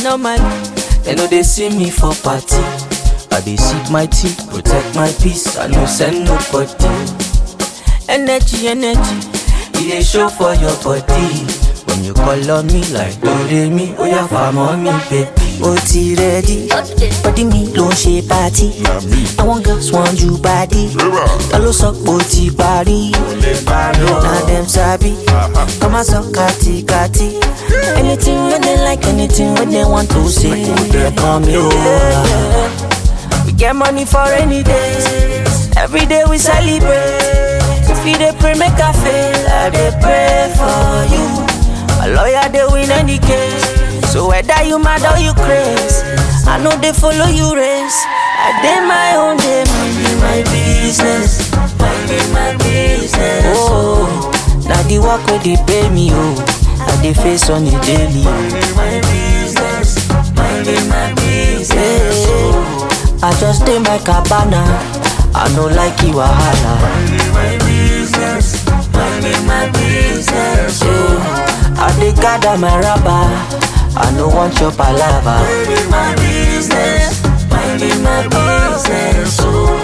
normally, they know they see me for party. I dey sip my tea, protect my peace, I no send nobody. Energy, it dey show for your body. When you call on me like do-re-mi, oh yeah, farm on me, baby. Oh, ti ready? Body me, don't shape party. I want girls, want you body. Kalo suck, boti body. Now them sabi. Come and suck, kati. Anything when they like, anything when they want to say, they call me over. We get money for any days. Every day we celebrate. If you dey pray, make I fail, I dey pray for you. A lawyer, they win any case. So whether you mad or you craze, I know they follow you race. I did my own day, minding my business. Minding my business. Oh, now the work where they pay me, oh, I they face on the daily. Minding my business. Minding my business. Oh, I just did my cabana. I know like you wahala. Minding my business. Minding my business. Oh, I dey gather my rubber. I no want your palava. Minding my business. Minding my business.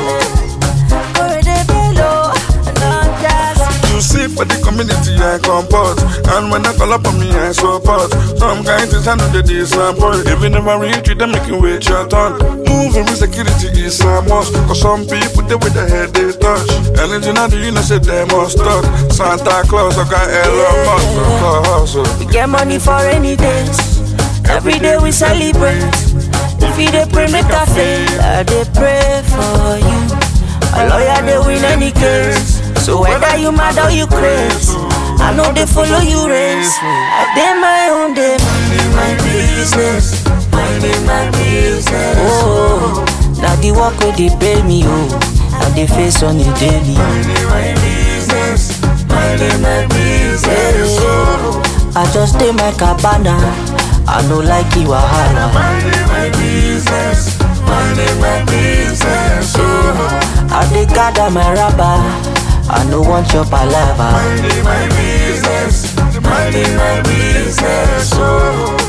You see for the community I comport, and when I call up on me I support. Some kind things I know they disappoint. If you never reach you, they make you wait your turn. Moving with security is a must, cause some people they with their head they touch. Anything I do, you know say they must touch. Santa Claus, I got Elon Musk. We get money for any days. Every day we celebrate. If you dey pray, make I fail, I dey pray for you. A lawyer, they win any case. So whether you mad or you craze, I know they follow you race. I did my own day, minding my business. Minding my business. Oh, now the work where they pay me, oh, and they face on the daily. Minding my business. Minding my business. Oh, I just did my cabana. I know like you wahala. Minding my business. Minding my business. Oh, I dey gather my rubber. I no want your palava. Minding my business. Minding my business.